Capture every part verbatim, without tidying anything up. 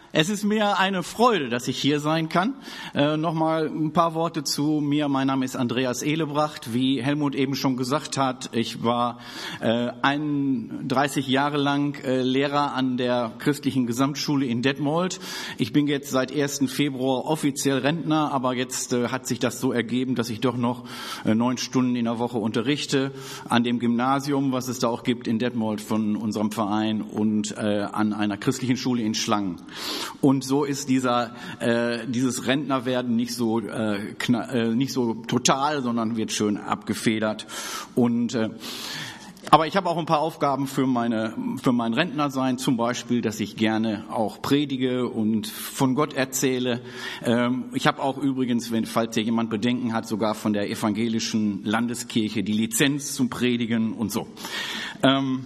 Es ist mir eine Freude, dass ich hier sein kann. Äh, Nochmal ein paar Worte zu mir. Mein Name ist Andreas Ehlebracht. Wie Helmut eben schon gesagt hat, ich war äh, einunddreißig Jahre lang äh, Lehrer an der christlichen Gesamtschule in Detmold. Ich bin jetzt seit ersten Februar offiziell Rentner, aber jetzt äh, hat sich das so ergeben, dass ich doch noch äh, neun Stunden in der Woche unterrichte an dem Gymnasium, was es da auch gibt in Detmold von unserem Verein, und äh, an einer christlichen Schule in Schlangen. Und so ist dieser äh, dieses Rentnerwerden nicht so äh, kna- äh, nicht so total, sondern wird schön abgefedert. Und äh, aber ich habe auch ein paar Aufgaben für meine für mein Rentnersein, zum Beispiel, dass ich gerne auch predige und von Gott erzähle. Ähm, ich habe auch übrigens, wenn falls hier jemand Bedenken hat, sogar von der evangelischen Landeskirche die Lizenz zum Predigen und so. Ähm,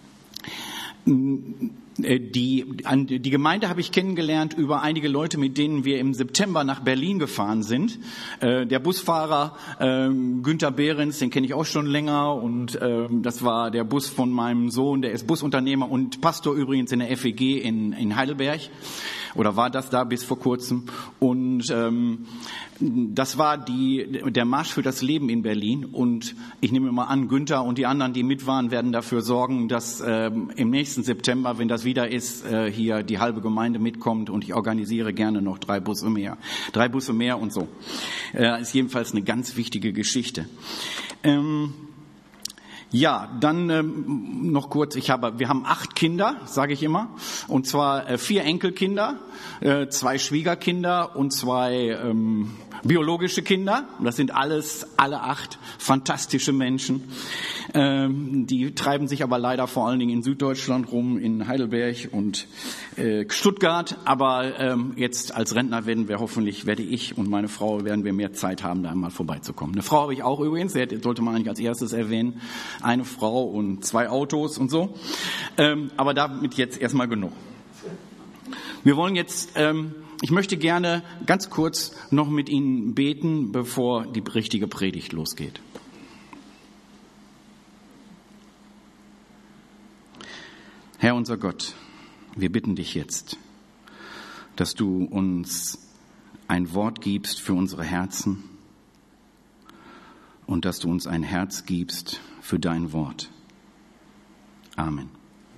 Die, die Gemeinde habe ich kennengelernt über einige Leute, mit denen wir im September nach Berlin gefahren sind. Äh, der Busfahrer äh, Günther Behrens, den kenne ich auch schon länger, und äh, das war der Bus von meinem Sohn, der ist Busunternehmer und Pastor übrigens in der F E G in, in Heidelberg. Oder war das da bis vor kurzem. Und ähm, das war die, der Marsch für das Leben in Berlin. Und ich nehme mal an, Günther und die anderen, die mit waren, werden dafür sorgen, dass ähm, im nächsten September, wenn das wieder ist, äh, hier die halbe Gemeinde mitkommt. Und ich organisiere gerne noch drei Busse mehr. Drei Busse mehr und so. Äh, ist jedenfalls eine ganz wichtige Geschichte. Ähm, Ja, dann ähm, noch kurz, ich habe, wir haben acht Kinder, sage ich immer, und zwar äh, vier Enkelkinder, äh, zwei Schwiegerkinder und zwei ähm, biologische Kinder. Das sind alles, alle acht fantastische Menschen. Ähm, die treiben sich aber leider vor allen Dingen in Süddeutschland rum, in Heidelberg und äh, Stuttgart. Aber ähm, jetzt als Rentner werden wir hoffentlich, werde ich und meine Frau, werden wir mehr Zeit haben, da einmal vorbeizukommen. Eine Frau habe ich auch übrigens, sollte man eigentlich als erstes erwähnen. Eine Frau und zwei Autos und so. Ähm, aber damit jetzt erstmal genug. Wir wollen jetzt, ähm, ich möchte gerne ganz kurz noch mit Ihnen beten, bevor die richtige Predigt losgeht. Herr unser Gott, wir bitten dich jetzt, dass du uns ein Wort gibst für unsere Herzen und dass du uns ein Herz gibst für dein Wort. Amen.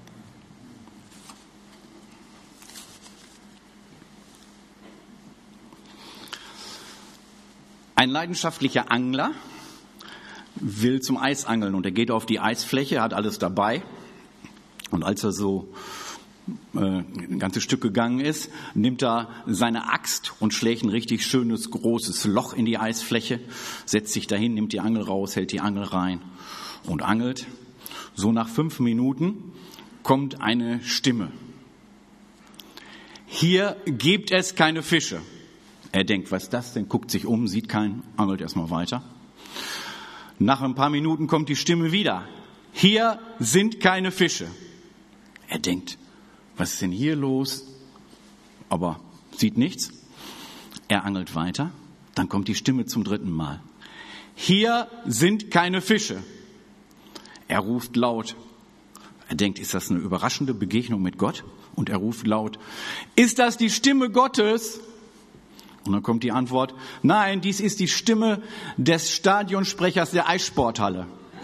Ein leidenschaftlicher Angler will zum Eisangeln und er geht auf die Eisfläche, hat alles dabei. Und als er so äh, ein ganzes Stück gegangen ist, nimmt er seine Axt und schlägt ein richtig schönes, großes Loch in die Eisfläche, setzt sich dahin, nimmt die Angel raus, hält die Angel rein und angelt. So nach fünf Minuten kommt eine Stimme. Hier gibt es keine Fische. Er denkt, was ist das denn? Guckt sich um, sieht keinen, angelt erstmal weiter. Nach ein paar Minuten kommt die Stimme wieder. Hier sind keine Fische. Er denkt, was ist denn hier los? Aber sieht nichts. Er angelt weiter. Dann kommt die Stimme zum dritten Mal. Hier sind keine Fische. Er ruft laut. Er denkt, ist das eine überraschende Begegnung mit Gott? Und er ruft laut, ist das die Stimme Gottes? Und dann kommt die Antwort, nein, dies ist die Stimme des Stadionsprechers der Eissporthalle.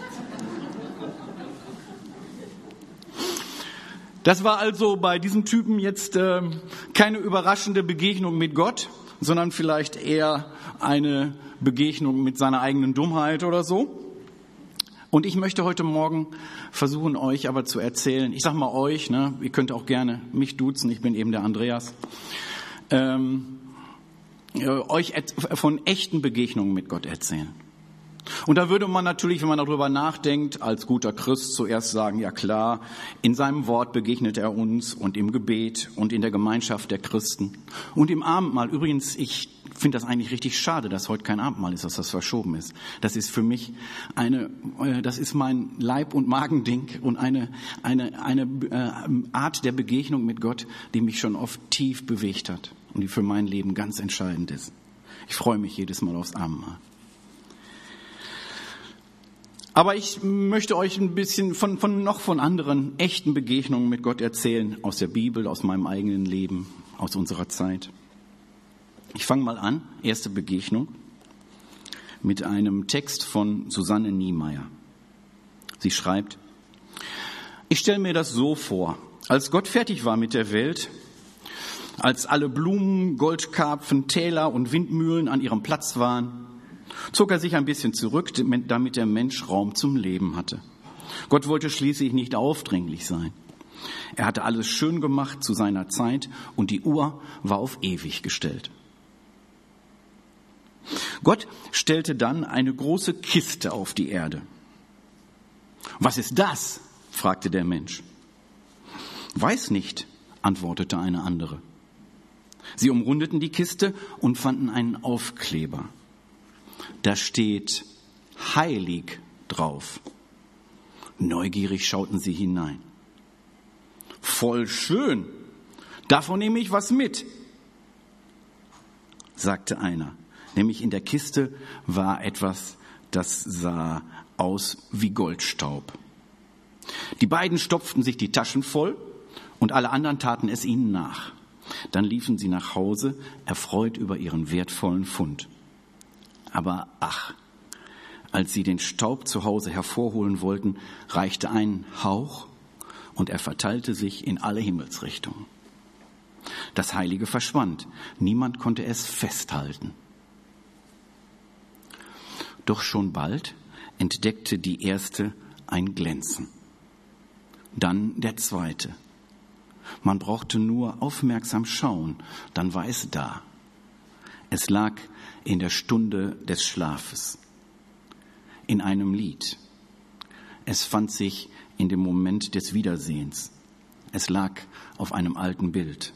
Das war also bei diesem Typen jetzt äh, keine überraschende Begegnung mit Gott, sondern vielleicht eher eine Begegnung mit seiner eigenen Dummheit oder so. Und ich möchte heute Morgen versuchen, euch aber zu erzählen, ich sage mal euch, ne, ihr könnt auch gerne mich duzen, ich bin eben der Andreas, ähm, äh, euch et- von echten Begegnungen mit Gott erzählen. Und da würde man natürlich, wenn man darüber nachdenkt, als guter Christ zuerst sagen, ja klar, in seinem Wort begegnet er uns und im Gebet und in der Gemeinschaft der Christen und im Abendmahl. Übrigens, ich finde das eigentlich richtig schade, dass heute kein Abendmahl ist, dass das verschoben ist. Das ist für mich eine, das ist mein Leib- und Magending und eine, eine, eine Art der Begegnung mit Gott, die mich schon oft tief bewegt hat und die für mein Leben ganz entscheidend ist. Ich freue mich jedes Mal aufs Abendmahl. Aber ich möchte euch ein bisschen von, von noch von anderen echten Begegnungen mit Gott erzählen, aus der Bibel, aus meinem eigenen Leben, aus unserer Zeit. Ich fange mal an, erste Begegnung, mit einem Text von Susanne Niemeyer. Sie schreibt: Ich stelle mir das so vor, als Gott fertig war mit der Welt, als alle Blumen, Goldkarpfen, Täler und Windmühlen an ihrem Platz waren, zog er sich ein bisschen zurück, damit der Mensch Raum zum Leben hatte. Gott wollte schließlich nicht aufdringlich sein. Er hatte alles schön gemacht zu seiner Zeit und die Uhr war auf ewig gestellt. Gott stellte dann eine große Kiste auf die Erde. Was ist das? Fragte der Mensch. Weiß nicht, antwortete eine andere. Sie umrundeten die Kiste und fanden einen Aufkleber. Da steht heilig drauf. Neugierig schauten sie hinein. Voll schön, davon nehme ich was mit, sagte einer. Nämlich in der Kiste war etwas, das sah aus wie Goldstaub. Die beiden stopften sich die Taschen voll und alle anderen taten es ihnen nach. Dann liefen sie nach Hause, erfreut über ihren wertvollen Fund. Aber ach, als sie den Staub zu Hause hervorholen wollten, reichte ein Hauch und er verteilte sich in alle Himmelsrichtungen. Das Heilige verschwand. Niemand konnte es festhalten. Doch schon bald entdeckte die erste ein Glänzen. Dann der zweite. Man brauchte nur aufmerksam schauen, dann war es da. Es lag in der Stunde des Schlafes, in einem Lied. Es fand sich in dem Moment des Wiedersehens. Es lag auf einem alten Bild,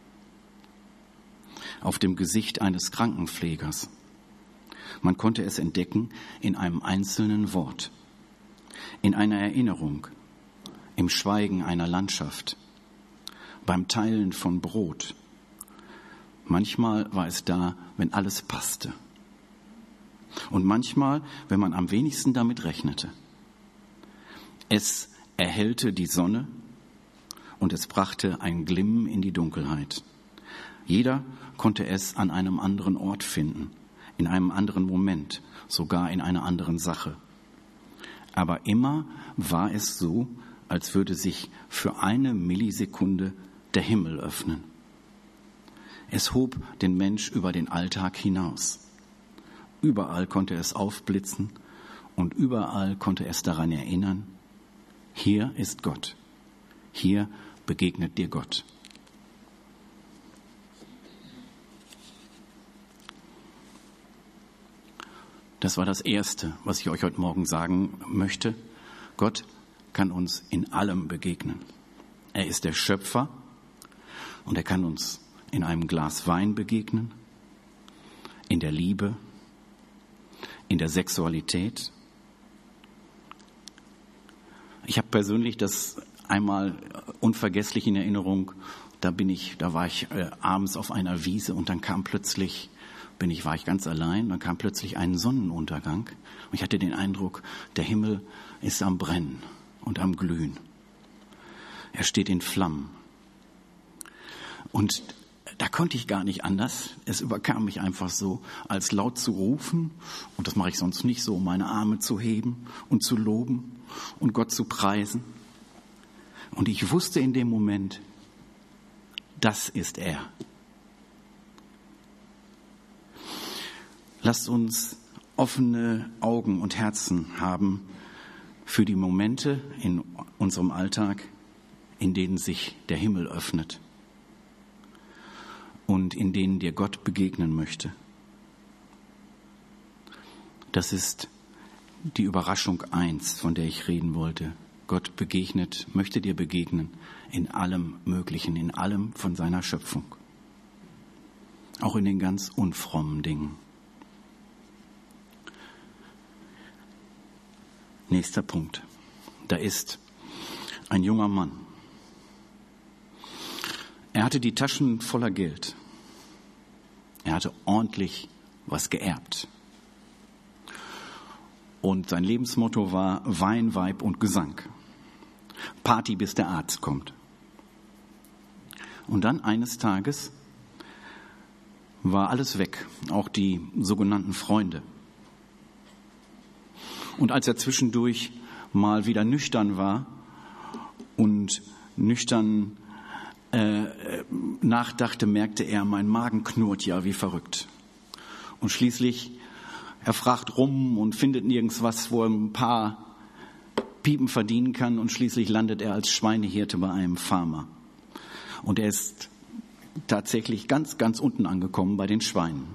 auf dem Gesicht eines Krankenpflegers. Man konnte es entdecken in einem einzelnen Wort, in einer Erinnerung, im Schweigen einer Landschaft, beim Teilen von Brot. Manchmal war es da, wenn alles passte. Und manchmal, wenn man am wenigsten damit rechnete. Es erhellte die Sonne und es brachte ein Glimmen in die Dunkelheit. Jeder konnte es an einem anderen Ort finden, in einem anderen Moment, sogar in einer anderen Sache. Aber immer war es so, als würde sich für eine Millisekunde der Himmel öffnen. Es hob den Mensch über den Alltag hinaus. Überall konnte es aufblitzen und überall konnte es daran erinnern, hier ist Gott. Hier begegnet dir Gott. Das war das Erste, was ich euch heute Morgen sagen möchte. Gott kann uns in allem begegnen. Er ist der Schöpfer und er kann uns in einem Glas Wein begegnen, in der Liebe, in der Sexualität. Ich habe persönlich das einmal unvergesslich in Erinnerung. Da bin ich, da war ich äh, abends auf einer Wiese und dann kam plötzlich bin ich, war ich ganz allein, dann kam plötzlich ein Sonnenuntergang und ich hatte den Eindruck, der Himmel ist am Brennen und am Glühen. Er steht in Flammen. Und da konnte ich gar nicht anders. Es überkam mich einfach so, als laut zu rufen, und das mache ich sonst nicht so, meine Arme zu heben und zu loben und Gott zu preisen. Und ich wusste in dem Moment, das ist er. Lasst uns offene Augen und Herzen haben für die Momente in unserem Alltag, in denen sich der Himmel öffnet und in denen dir Gott begegnen möchte. Das ist die Überraschung eins, von der ich reden wollte. Gott begegnet, möchte dir begegnen in allem Möglichen, in allem von seiner Schöpfung. Auch in den ganz unfrommen Dingen. Nächster Punkt. Da ist ein junger Mann. Er hatte die Taschen voller Geld. Er hatte ordentlich was geerbt. Und sein Lebensmotto war Wein, Weib und Gesang. Party, bis der Arzt kommt. Und dann eines Tages war alles weg, auch die sogenannten Freunde. Und als er zwischendurch mal wieder nüchtern war und nüchtern äh, nachdachte, merkte er, mein Magen knurrt ja wie verrückt. Und schließlich, er fragt rum und findet nirgends was, wo er ein paar Piepen verdienen kann, und schließlich landet er als Schweinehirte bei einem Farmer. Und er ist tatsächlich ganz, ganz unten angekommen bei den Schweinen.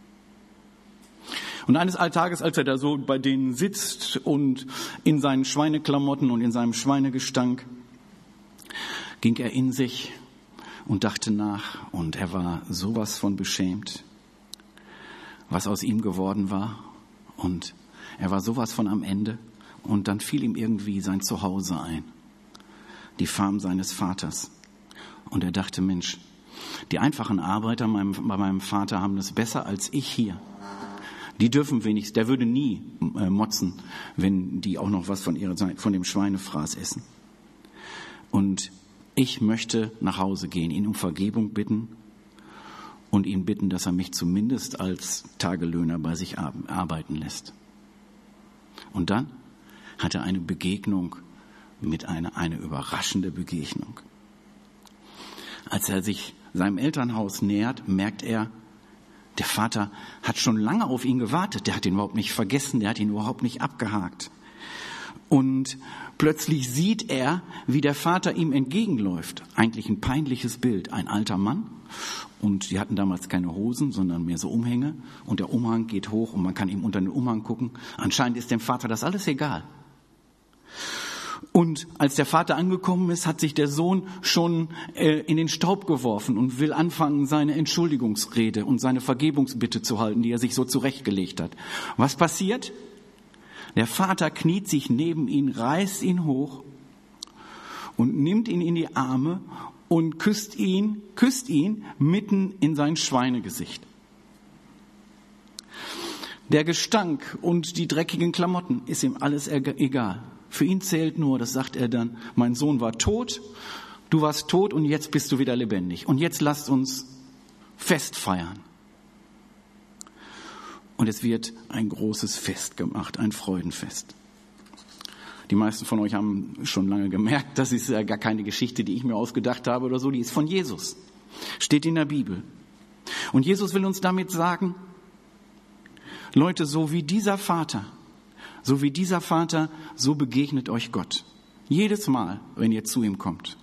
Und eines Tages, als er da so bei denen sitzt und in seinen Schweineklamotten und in seinem Schweinegestank, ging er in sich und dachte nach, und er war sowas von beschämt, was aus ihm geworden war, und er war sowas von am Ende, und dann fiel ihm irgendwie sein Zuhause ein, die Farm seines Vaters, und er dachte, Mensch, die einfachen Arbeiter bei meinem Vater haben es besser als ich hier. Die dürfen wenigstens, der würde nie äh, motzen, wenn die auch noch was von, ihrer, von dem Schweinefraß essen. Und ich möchte nach Hause gehen, ihn um Vergebung bitten und ihn bitten, dass er mich zumindest als Tagelöhner bei sich arbeiten lässt. Und dann hat er eine Begegnung mit einer, eine überraschende Begegnung. Als er sich seinem Elternhaus nähert, merkt er, der Vater hat schon lange auf ihn gewartet. Der hat ihn überhaupt nicht vergessen, der hat ihn überhaupt nicht abgehakt. Und plötzlich sieht er, wie der Vater ihm entgegenläuft. Eigentlich ein peinliches Bild. Ein alter Mann. Und die hatten damals keine Hosen, sondern mehr so Umhänge. Und der Umhang geht hoch und man kann ihm unter den Umhang gucken. Anscheinend ist dem Vater das alles egal. Und als der Vater angekommen ist, hat sich der Sohn schon äh, in den Staub geworfen und will anfangen, seine Entschuldigungsrede und seine Vergebungsbitte zu halten, die er sich so zurechtgelegt hat. Was passiert? Der Vater kniet sich neben ihn, reißt ihn hoch und nimmt ihn in die Arme und küsst ihn, küsst ihn mitten in sein Schweinegesicht. Der Gestank und die dreckigen Klamotten ist ihm alles egal. Für ihn zählt nur, das sagt er dann, mein Sohn war tot, du warst tot und jetzt bist du wieder lebendig. Und jetzt lasst uns Fest feiern. Und es wird ein großes Fest gemacht, ein Freudenfest. Die meisten von euch haben schon lange gemerkt, das ist ja gar keine Geschichte, die ich mir ausgedacht habe oder so, die ist von Jesus. Steht in der Bibel. Und Jesus will uns damit sagen, Leute, so wie dieser Vater, so wie dieser Vater, so begegnet euch Gott. Jedes Mal, wenn ihr zu ihm kommt.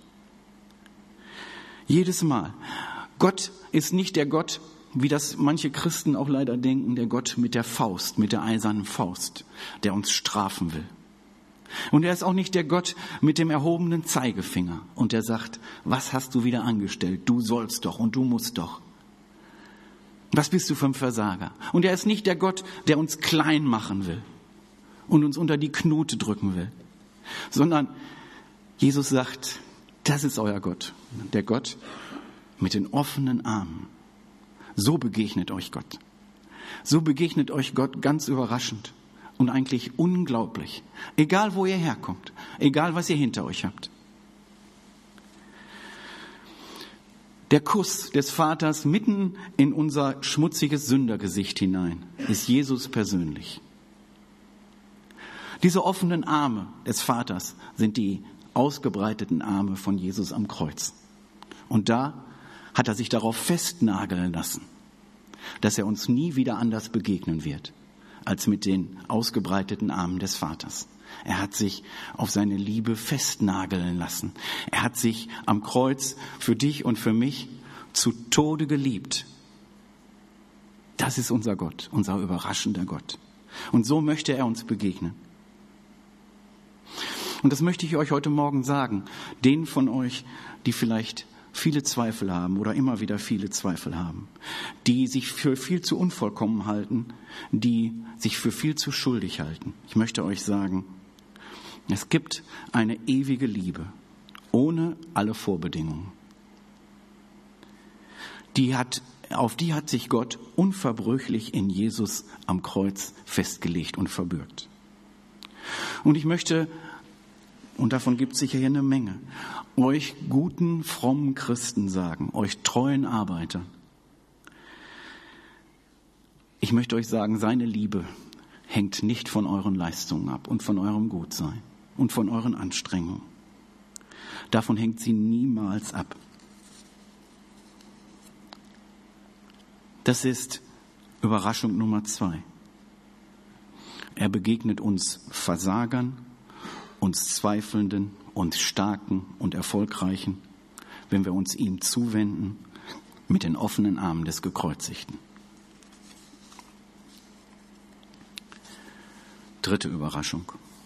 Jedes Mal. Gott ist nicht der Gott, wie das manche Christen auch leider denken, der Gott mit der Faust, mit der eisernen Faust, der uns strafen will. Und er ist auch nicht der Gott mit dem erhobenen Zeigefinger und der sagt, was hast du wieder angestellt? Du sollst doch und du musst doch. Was bist du für ein Versager? Und er ist nicht der Gott, der uns klein machen will und uns unter die Knute drücken will, sondern Jesus sagt, das ist euer Gott, der Gott mit den offenen Armen. So begegnet euch Gott. So begegnet euch Gott ganz überraschend und eigentlich unglaublich. Egal, wo ihr herkommt, egal, was ihr hinter euch habt. Der Kuss des Vaters mitten in unser schmutziges Sündergesicht hinein ist Jesus persönlich. Diese offenen Arme des Vaters sind die ausgebreiteten Arme von Jesus am Kreuz. Und da hat er sich darauf festnageln lassen, dass er uns nie wieder anders begegnen wird, als mit den ausgebreiteten Armen des Vaters. Er hat sich auf seine Liebe festnageln lassen. Er hat sich am Kreuz für dich und für mich zu Tode geliebt. Das ist unser Gott, unser überraschender Gott. Und so möchte er uns begegnen. Und das möchte ich euch heute Morgen sagen, denen von euch, die vielleicht viele Zweifel haben oder immer wieder viele Zweifel haben, die sich für viel zu unvollkommen halten, die sich für viel zu schuldig halten. Ich möchte euch sagen, es gibt eine ewige Liebe, ohne alle Vorbedingungen. Die hat, auf die hat sich Gott unverbrüchlich in Jesus am Kreuz festgelegt und verbürgt. Und ich möchte und davon gibt es sicher hier eine Menge, euch guten, frommen Christen sagen, euch treuen Arbeitern. Ich möchte euch sagen, seine Liebe hängt nicht von euren Leistungen ab und von eurem Gutsein und von euren Anstrengungen. Davon hängt sie niemals ab. Das ist Überraschung Nummer zwei. Er begegnet uns Versagern, uns Zweifelnden, uns Starken und Erfolgreichen, wenn wir uns ihm zuwenden mit den offenen Armen des Gekreuzigten. Dritte Überraschung.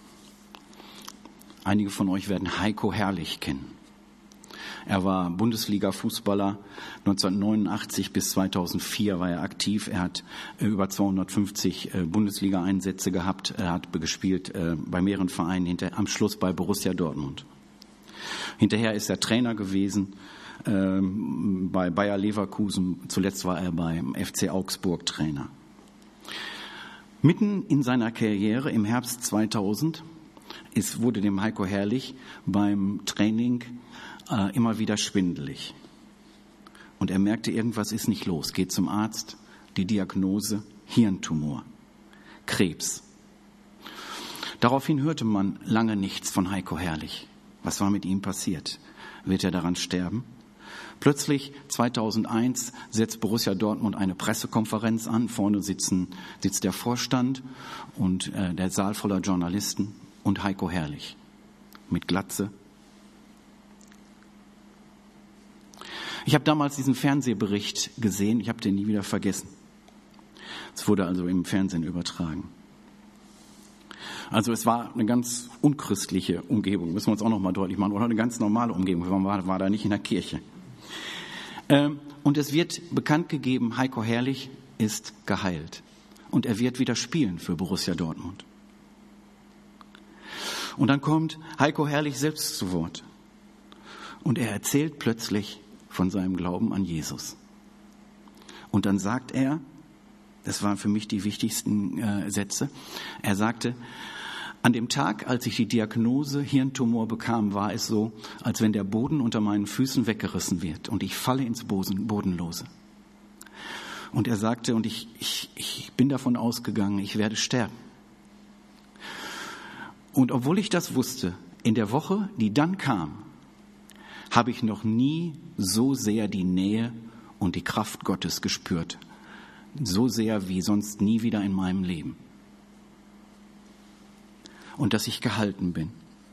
Einige von euch werden Heiko Herrlich kennen. Er war Bundesliga-Fußballer. neunzehnhundertneunundachtzig bis zweitausendvier war er aktiv. Er hat über zweihundertfünfzig Bundesliga-Einsätze gehabt. Er hat gespielt bei mehreren Vereinen, hinter, am Schluss bei Borussia Dortmund. Hinterher ist er Trainer gewesen ähm, bei Bayer Leverkusen. Zuletzt war er beim F C Augsburg Trainer. Mitten in seiner Karriere im Herbst zweitausend ist, wurde dem Heiko Herrlich beim Training äh, immer wieder schwindelig. Und er merkte, irgendwas ist nicht los. Geht zum Arzt, die Diagnose Hirntumor, Krebs. Daraufhin hörte man lange nichts von Heiko Herrlich. Was war mit ihm passiert? Wird er daran sterben? Plötzlich zweitausendeins setzt Borussia Dortmund eine Pressekonferenz an. Vorne sitzen, sitzt der Vorstand und äh, der Saal voller Journalisten und Heiko Herrlich mit Glatze. Ich habe damals diesen Fernsehbericht gesehen. Ich habe den nie wieder vergessen. Es wurde also im Fernsehen übertragen. Also es war eine ganz unchristliche Umgebung, müssen wir uns auch noch mal deutlich machen, oder eine ganz normale Umgebung. Man war, war da nicht in der Kirche. Ähm, und es wird bekannt gegeben, Heiko Herrlich ist geheilt. Und er wird wieder spielen für Borussia Dortmund. Und dann kommt Heiko Herrlich selbst zu Wort. Und er erzählt plötzlich von seinem Glauben an Jesus. Und dann sagt er, das waren für mich die wichtigsten äh, Sätze, er sagte, an dem Tag, als ich die Diagnose Hirntumor bekam, war es so, als wenn der Boden unter meinen Füßen weggerissen wird und ich falle ins Bodenlose. Und er sagte, und ich, ich, ich bin davon ausgegangen, ich werde sterben. Und obwohl ich das wusste, in der Woche, die dann kam, habe ich noch nie so sehr die Nähe und die Kraft Gottes gespürt. So sehr wie sonst nie wieder in meinem Leben. Und dass ich gehalten bin.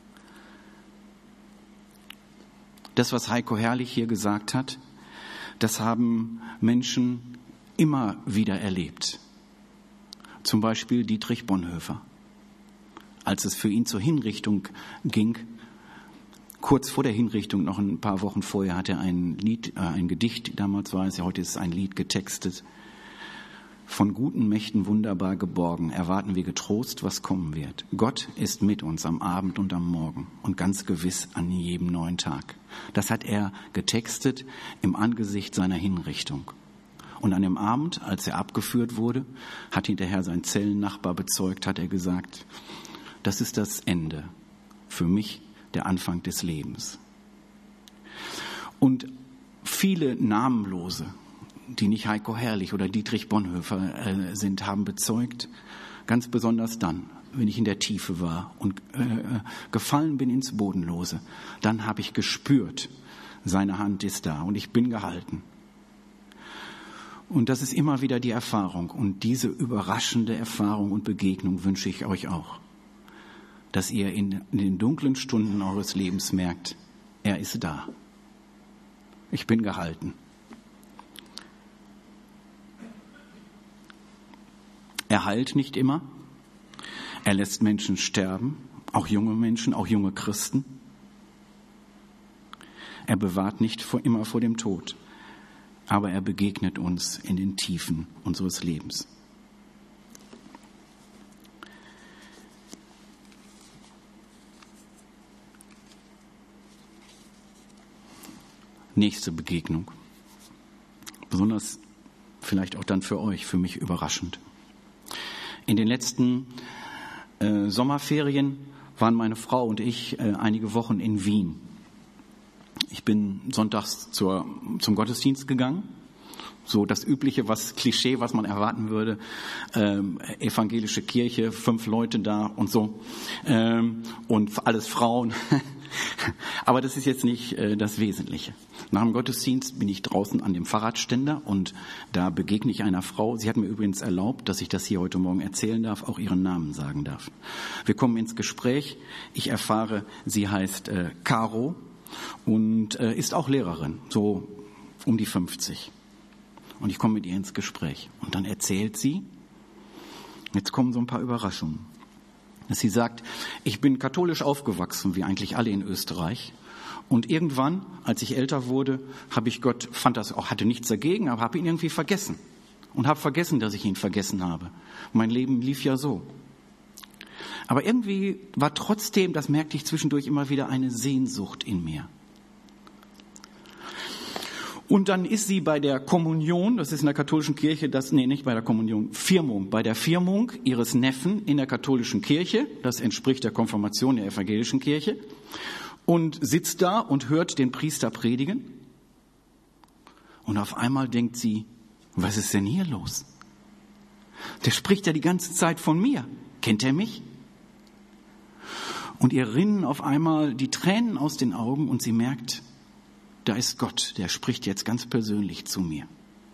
Das, was Heiko Herrlich hier gesagt hat, das haben Menschen immer wieder erlebt. Zum Beispiel Dietrich Bonhoeffer. Als es für ihn zur Hinrichtung ging, kurz vor der Hinrichtung, noch ein paar Wochen vorher, hat er ein Lied, äh, ein Gedicht, damals war es ja, heute ist es ein Lied, getextet. Von guten Mächten wunderbar geborgen, erwarten wir getrost, was kommen wird. Gott ist mit uns am Abend und am Morgen und ganz gewiss an jedem neuen Tag. Das hat er getextet im Angesicht seiner Hinrichtung. Und an dem Abend, als er abgeführt wurde, hat hinterher sein Zellennachbar bezeugt, hat er gesagt, das ist das Ende, für mich der Anfang des Lebens. Und viele Namenlose, die nicht Heiko Herrlich oder Dietrich Bonhoeffer äh, sind, haben bezeugt, ganz besonders dann, wenn ich in der Tiefe war und äh, gefallen bin ins Bodenlose, dann habe ich gespürt, seine Hand ist da und ich bin gehalten. Und das ist immer wieder die Erfahrung und diese überraschende Erfahrung und Begegnung wünsche ich euch auch, dass ihr in, in den dunklen Stunden eures Lebens merkt, er ist da. Ich bin gehalten. Er heilt nicht immer. Er lässt Menschen sterben, auch junge Menschen, auch junge Christen. Er bewahrt nicht vor, immer vor dem Tod, aber er begegnet uns in den Tiefen unseres Lebens. Nächste Begegnung. Besonders vielleicht auch dann für euch, für mich überraschend. In den letzten äh, Sommerferien waren meine Frau und ich äh, einige Wochen in Wien. Ich bin sonntags zur, zum Gottesdienst gegangen. So das übliche, was Klischee, was man erwarten würde, ähm, evangelische Kirche, fünf Leute da und so ähm, und alles Frauen. Aber das ist jetzt nicht äh, das Wesentliche. Nach dem Gottesdienst bin ich draußen an dem Fahrradständer und da begegne ich einer Frau. Sie hat mir übrigens erlaubt, dass ich das hier heute Morgen erzählen darf, auch ihren Namen sagen darf. Wir kommen ins Gespräch. Ich erfahre, sie heißt äh, Caro und äh, ist auch Lehrerin, so um die fünfzig. Und ich komme mit ihr ins Gespräch. Und dann erzählt sie, jetzt kommen so ein paar Überraschungen. Dass sie sagt, ich bin katholisch aufgewachsen, wie eigentlich alle in Österreich. Und irgendwann, als ich älter wurde, habe ich Gott, fand das auch, hatte nichts dagegen, aber habe ihn irgendwie vergessen. Und habe vergessen, dass ich ihn vergessen habe. Mein Leben lief ja so. Aber irgendwie war trotzdem, das merkte ich zwischendurch immer wieder, eine Sehnsucht in mir. Und dann ist sie bei der Kommunion, das ist in der katholischen Kirche, das, nee, nicht bei der Kommunion, Firmung, bei der Firmung ihres Neffen in der katholischen Kirche, das entspricht der Konfirmation der evangelischen Kirche, und sitzt da und hört den Priester predigen. Und auf einmal denkt sie, was ist denn hier los? Der spricht ja die ganze Zeit von mir. Kennt er mich? Und ihr rinnen auf einmal die Tränen aus den Augen und sie merkt, da ist Gott, der spricht jetzt ganz persönlich zu mir.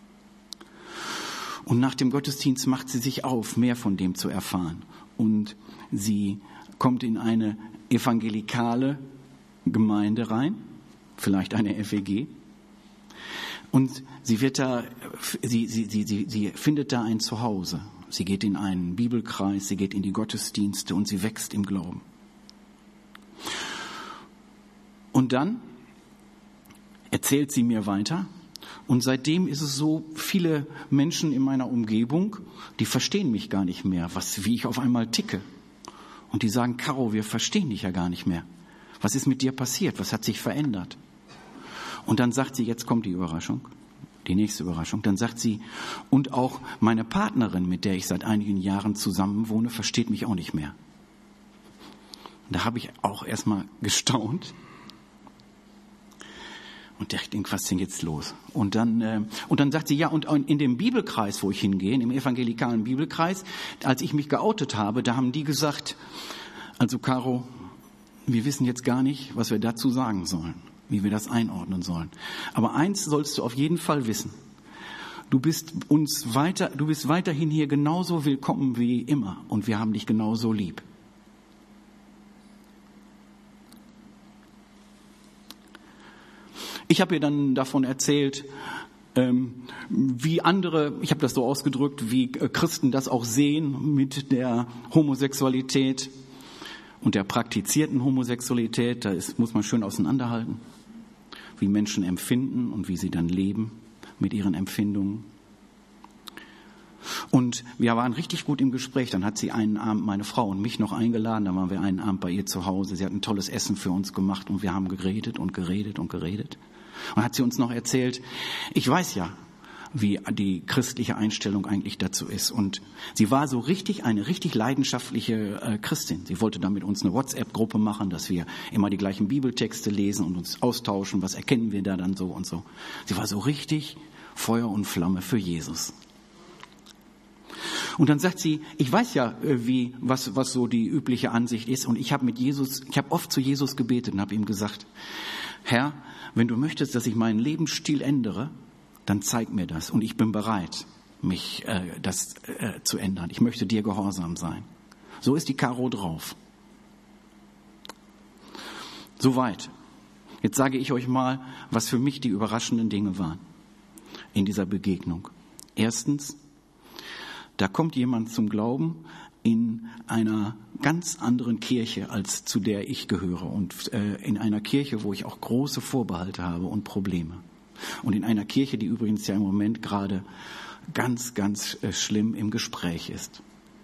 Und nach dem Gottesdienst macht sie sich auf, mehr von dem zu erfahren. Und sie kommt in eine evangelikale Gemeinde rein, vielleicht eine F E G. Und sie wird da, sie, sie, sie, sie, sie findet da ein Zuhause. Sie geht in einen Bibelkreis, sie geht in die Gottesdienste und sie wächst im Glauben. Und dann erzählt sie mir weiter. Und seitdem ist es so, viele Menschen in meiner Umgebung, die verstehen mich gar nicht mehr, was, wie ich auf einmal ticke. Und die sagen, Caro, wir verstehen dich ja gar nicht mehr. Was ist mit dir passiert? Was hat sich verändert? Und dann sagt sie, jetzt kommt die Überraschung, die nächste Überraschung. Dann sagt sie, und auch meine Partnerin, mit der ich seit einigen Jahren zusammenwohne, versteht mich auch nicht mehr. Und da habe ich auch erstmal gestaunt. Und ich denke, was ist denn jetzt los? Und dann, äh, und dann sagt sie, ja, und in dem Bibelkreis, wo ich hingehe, im evangelikalen Bibelkreis, als ich mich geoutet habe, da haben die gesagt, also Caro, wir wissen jetzt gar nicht, was wir dazu sagen sollen, wie wir das einordnen sollen. Aber eins sollst du auf jeden Fall wissen. Du bist uns weiter, du bist weiterhin hier genauso willkommen wie immer und wir haben dich genauso lieb. Ich habe ihr dann davon erzählt, ähm, wie andere, ich habe das so ausgedrückt, wie Christen das auch sehen mit der Homosexualität und der praktizierten Homosexualität. Da ist, muss man schön auseinanderhalten, wie Menschen empfinden und wie sie dann leben mit ihren Empfindungen. Und wir waren richtig gut im Gespräch. Dann hat sie einen Abend meine Frau und mich noch eingeladen. Dann waren wir einen Abend bei ihr zu Hause. Sie hat ein tolles Essen für uns gemacht und wir haben geredet und geredet und geredet. Und hat sie uns noch erzählt, ich weiß ja, wie die christliche Einstellung eigentlich dazu ist. Und sie war so richtig, eine richtig leidenschaftliche äh, Christin. Sie wollte dann mit uns eine WhatsApp-Gruppe machen, dass wir immer die gleichen Bibeltexte lesen und uns austauschen. Was erkennen wir da dann so und so. Sie war so richtig Feuer und Flamme für Jesus. Und dann sagt sie, ich weiß ja, wie, was, was so die übliche Ansicht ist. Und ich habe mit Jesus, ich habe oft zu Jesus gebetet und habe ihm gesagt, Herr, wenn du möchtest, dass ich meinen Lebensstil ändere, dann zeig mir das. Und ich bin bereit, mich äh, das äh, zu ändern. Ich möchte dir gehorsam sein. So ist die Caro drauf. Soweit. Jetzt sage ich euch mal, was für mich die überraschenden Dinge waren in dieser Begegnung. Erstens, da kommt jemand zum Glauben in einer ganz anderen Kirche, als zu der ich gehöre. Und äh, in einer Kirche, wo ich auch große Vorbehalte habe und Probleme. Und in einer Kirche, die übrigens ja im Moment gerade ganz, ganz äh, schlimm im Gespräch ist.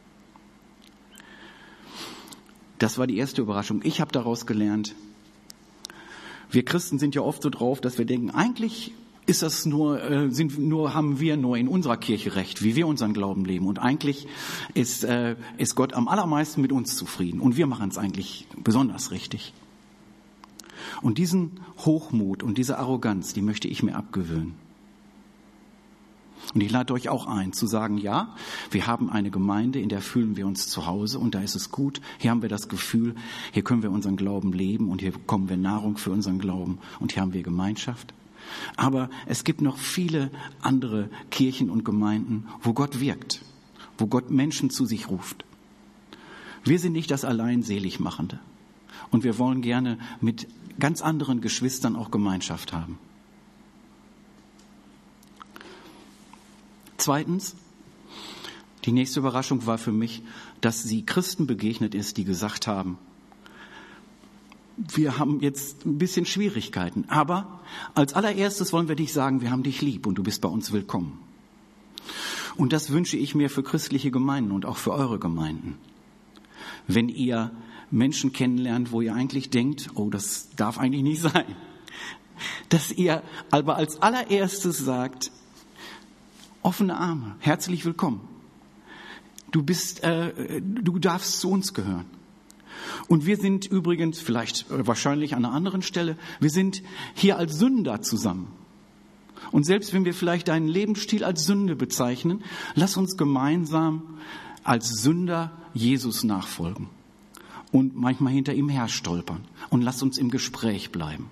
Das war die erste Überraschung. Ich habe daraus gelernt, wir Christen sind ja oft so drauf, dass wir denken, eigentlich ist das nur, äh, sind nur, haben wir nur in unserer Kirche recht, wie wir unseren Glauben leben. Und eigentlich ist, äh, ist Gott am allermeisten mit uns zufrieden. Und wir machen es eigentlich besonders richtig. Und diesen Hochmut und diese Arroganz, die möchte ich mir abgewöhnen. Und ich lade euch auch ein, zu sagen, ja, wir haben eine Gemeinde, in der fühlen wir uns zu Hause und da ist es gut. Hier haben wir das Gefühl, hier können wir unseren Glauben leben und hier bekommen wir Nahrung für unseren Glauben und hier haben wir Gemeinschaft. Aber es gibt noch viele andere Kirchen und Gemeinden, wo Gott wirkt, wo Gott Menschen zu sich ruft. Wir sind nicht das Alleinseligmachende und wir wollen gerne mit ganz anderen Geschwistern auch Gemeinschaft haben. Zweitens, die nächste Überraschung war für mich, dass sie Christen begegnet ist, die gesagt haben, wir haben jetzt ein bisschen Schwierigkeiten, aber als allererstes wollen wir dich sagen, wir haben dich lieb und du bist bei uns willkommen. Und das wünsche ich mir für christliche Gemeinden und auch für eure Gemeinden. Wenn ihr Menschen kennenlernt, wo ihr eigentlich denkt, oh, das darf eigentlich nicht sein, dass ihr aber als allererstes sagt, offene Arme, herzlich willkommen. Du bist, äh, du darfst zu uns gehören. Und wir sind übrigens, vielleicht äh, wahrscheinlich an einer anderen Stelle, wir sind hier als Sünder zusammen. Und selbst wenn wir vielleicht deinen Lebensstil als Sünde bezeichnen, lass uns gemeinsam als Sünder Jesus nachfolgen und manchmal hinter ihm her stolpern und lass uns im Gespräch bleiben.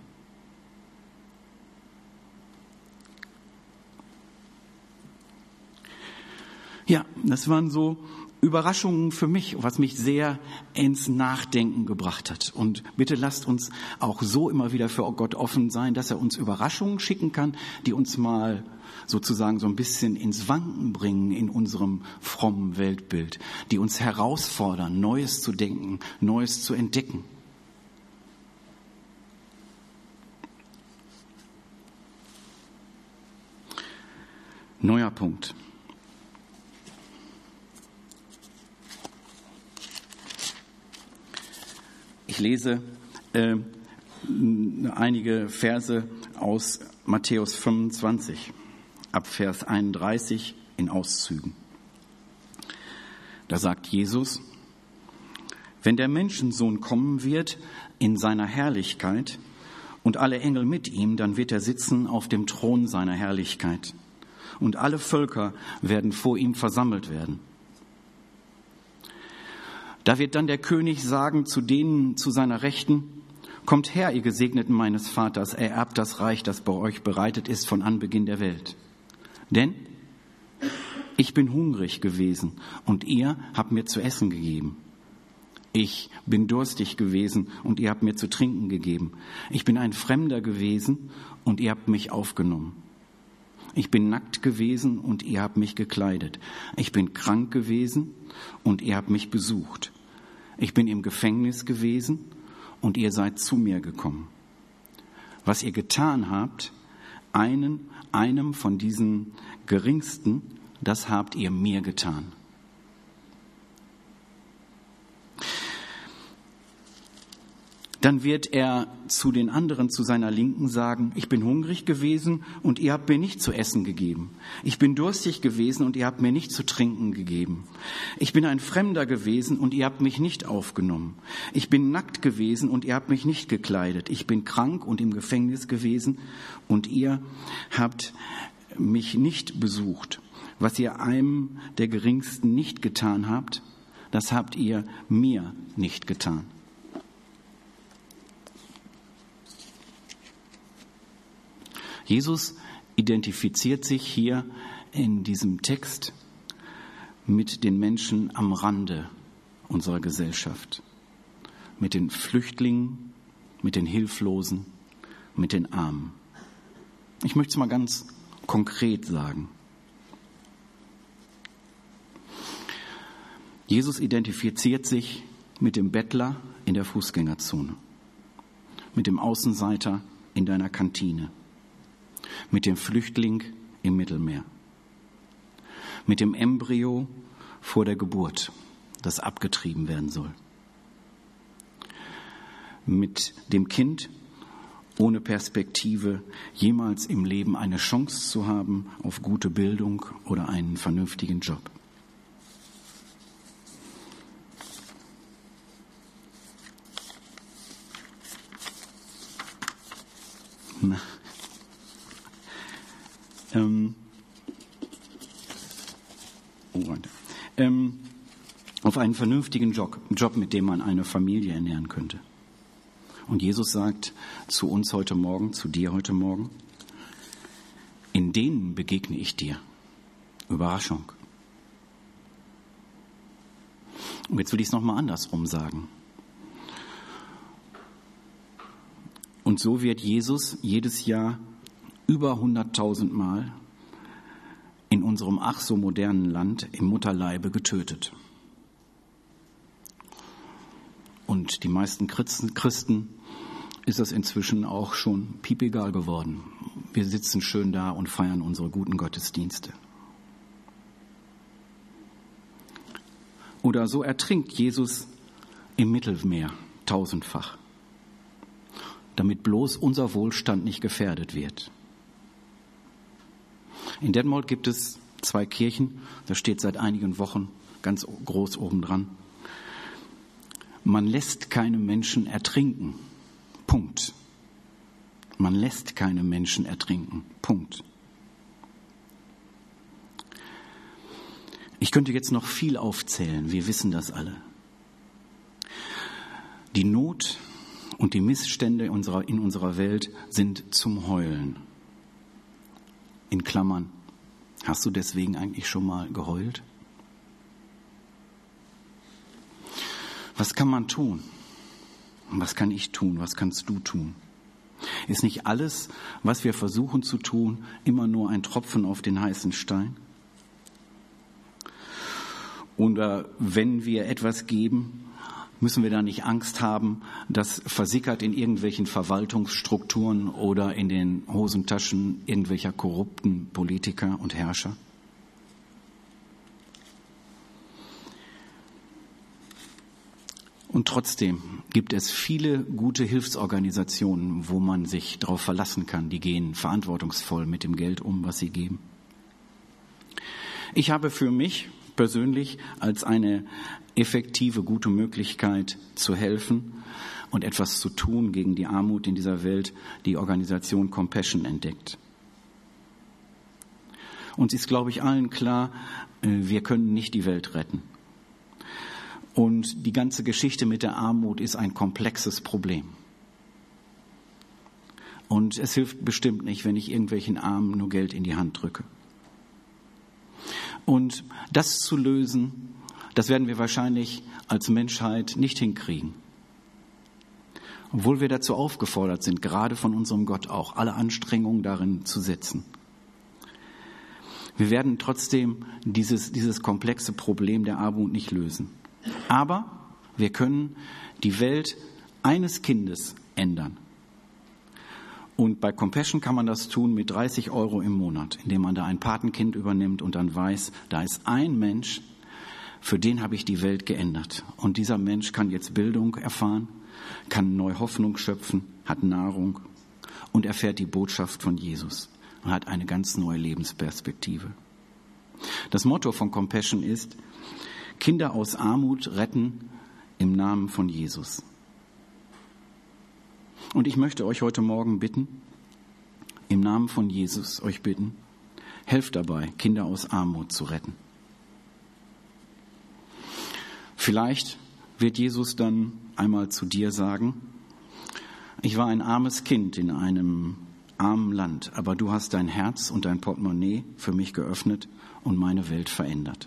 Ja, das waren so Überraschungen für mich, was mich sehr ins Nachdenken gebracht hat. Und bitte lasst uns auch so immer wieder für Gott offen sein, dass er uns Überraschungen schicken kann, die uns mal sozusagen so ein bisschen ins Wanken bringen in unserem frommen Weltbild, die uns herausfordern, Neues zu denken, Neues zu entdecken. Neuer Punkt. Ich lese äh, einige Verse aus Matthäus fünfundzwanzig, ab Vers einunddreißig in Auszügen. Da sagt Jesus, wenn der Menschensohn kommen wird in seiner Herrlichkeit und alle Engel mit ihm, dann wird er sitzen auf dem Thron seiner Herrlichkeit und alle Völker werden vor ihm versammelt werden. Da wird dann der König sagen zu denen zu seiner Rechten, kommt her, ihr Gesegneten meines Vaters, ererbt das Reich, das bei euch bereitet ist von Anbeginn der Welt. Denn ich bin hungrig gewesen und ihr habt mir zu essen gegeben. Ich bin durstig gewesen und ihr habt mir zu trinken gegeben. Ich bin ein Fremder gewesen und ihr habt mich aufgenommen. Ich bin nackt gewesen und ihr habt mich gekleidet. Ich bin krank gewesen und ihr habt mich besucht. Ich bin im Gefängnis gewesen und ihr seid zu mir gekommen. Was ihr getan habt, einen, einem von diesen Geringsten, das habt ihr mir getan. Dann wird er zu den anderen zu seiner Linken sagen, ich bin hungrig gewesen und ihr habt mir nicht zu essen gegeben. Ich bin durstig gewesen und ihr habt mir nicht zu trinken gegeben. Ich bin ein Fremder gewesen und ihr habt mich nicht aufgenommen. Ich bin nackt gewesen und ihr habt mich nicht gekleidet. Ich bin krank und im Gefängnis gewesen und ihr habt mich nicht besucht. Was ihr einem der Geringsten nicht getan habt, das habt ihr mir nicht getan. Jesus identifiziert sich hier in diesem Text mit den Menschen am Rande unserer Gesellschaft, mit den Flüchtlingen, mit den Hilflosen, mit den Armen. Ich möchte es mal ganz konkret sagen. Jesus identifiziert sich mit dem Bettler in der Fußgängerzone, mit dem Außenseiter in deiner Kantine, mit dem Flüchtling im Mittelmeer, mit dem Embryo vor der Geburt, das abgetrieben werden soll, mit dem Kind ohne Perspektive, jemals im Leben eine Chance zu haben auf gute Bildung oder einen vernünftigen Job. Na. Ähm. Oh, warte. Ähm, auf einen vernünftigen Job, Job, mit dem man eine Familie ernähren könnte. Und Jesus sagt zu uns heute Morgen, zu dir heute Morgen, in denen begegne ich dir. Überraschung. Und jetzt will ich es nochmal andersrum sagen. Und so wird Jesus jedes Jahr über hunderttausend Mal in unserem ach so modernen Land im Mutterleibe getötet. Und die meisten Christen ist das inzwischen auch schon piepegal geworden. Wir sitzen schön da und feiern unsere guten Gottesdienste. Oder so ertrinkt Jesus im Mittelmeer tausendfach, damit bloß unser Wohlstand nicht gefährdet wird. In Detmold gibt es zwei Kirchen, das steht seit einigen Wochen ganz groß oben dran. Man lässt keine Menschen ertrinken. Punkt. Man lässt keine Menschen ertrinken. Punkt. Ich könnte jetzt noch viel aufzählen, wir wissen das alle. Die Not und die Missstände unserer, in unserer Welt sind zum Heulen. In Klammern, hast du deswegen eigentlich schon mal geheult? Was kann man tun? Was kann ich tun? Was kannst du tun? Ist nicht alles, was wir versuchen zu tun, immer nur ein Tropfen auf den heißen Stein? Oder wenn wir etwas geben, müssen wir da nicht Angst haben, das versickert in irgendwelchen Verwaltungsstrukturen oder in den Hosentaschen irgendwelcher korrupten Politiker und Herrscher? Und trotzdem gibt es viele gute Hilfsorganisationen, wo man sich darauf verlassen kann. Die gehen verantwortungsvoll mit dem Geld um, was sie geben. Ich habe für mich persönlich als eine effektive, gute Möglichkeit zu helfen und etwas zu tun gegen die Armut in dieser Welt die Organisation Compassion entdeckt. Uns ist, glaube ich, allen klar, wir können nicht die Welt retten. Und die ganze Geschichte mit der Armut ist ein komplexes Problem. Und es hilft bestimmt nicht, wenn ich irgendwelchen Armen nur Geld in die Hand drücke. Und das zu lösen, das werden wir wahrscheinlich als Menschheit nicht hinkriegen. Obwohl wir dazu aufgefordert sind, gerade von unserem Gott auch, alle Anstrengungen darin zu setzen. Wir werden trotzdem dieses, dieses komplexe Problem der Armut nicht lösen. Aber wir können die Welt eines Kindes ändern. Und bei Compassion kann man das tun mit dreißig Euro im Monat, indem man da ein Patenkind übernimmt und dann weiß, da ist ein Mensch, für den habe ich die Welt geändert. Und dieser Mensch kann jetzt Bildung erfahren, kann neue Hoffnung schöpfen, hat Nahrung und erfährt die Botschaft von Jesus und hat eine ganz neue Lebensperspektive. Das Motto von Compassion ist: Kinder aus Armut retten im Namen von Jesus. Und ich möchte euch heute Morgen bitten, im Namen von Jesus euch bitten, helft dabei, Kinder aus Armut zu retten. Vielleicht wird Jesus dann einmal zu dir sagen: Ich war ein armes Kind in einem armen Land, aber du hast dein Herz und dein Portemonnaie für mich geöffnet und meine Welt verändert.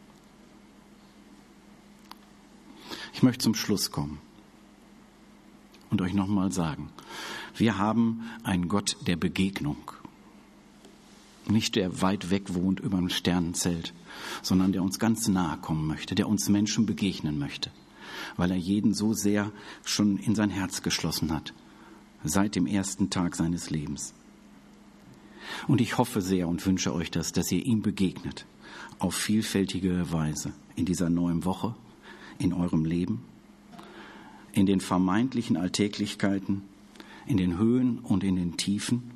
Ich möchte zum Schluss kommen und euch nochmal sagen, wir haben einen Gott der Begegnung. Nicht der weit weg wohnt über einem Sternenzelt, sondern der uns ganz nahe kommen möchte, der uns Menschen begegnen möchte, weil er jeden so sehr schon in sein Herz geschlossen hat, seit dem ersten Tag seines Lebens. Und ich hoffe sehr und wünsche euch das, dass ihr ihm begegnet, auf vielfältige Weise in dieser neuen Woche, in eurem Leben, in den vermeintlichen Alltäglichkeiten, in den Höhen und in den Tiefen,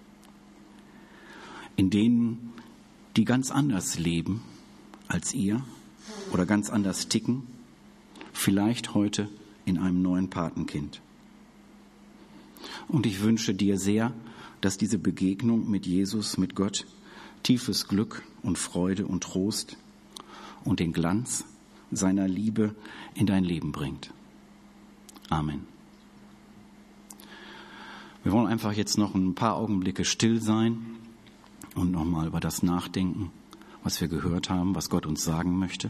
in denen die ganz anders leben als ihr oder ganz anders ticken, vielleicht heute in einem neuen Patenkind. Und ich wünsche dir sehr, dass diese Begegnung mit Jesus, mit Gott, tiefes Glück und Freude und Trost und den Glanz seiner Liebe in dein Leben bringt. Amen. Wir wollen einfach jetzt noch ein paar Augenblicke still sein und nochmal über das nachdenken, was wir gehört haben, was Gott uns sagen möchte.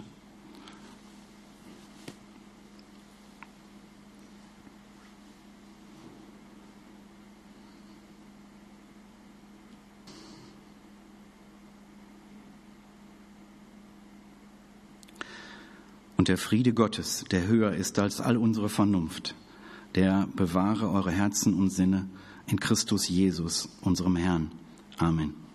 Und der Friede Gottes, der höher ist als all unsere Vernunft, der bewahre eure Herzen und Sinne in Christus Jesus, unserem Herrn. Amen.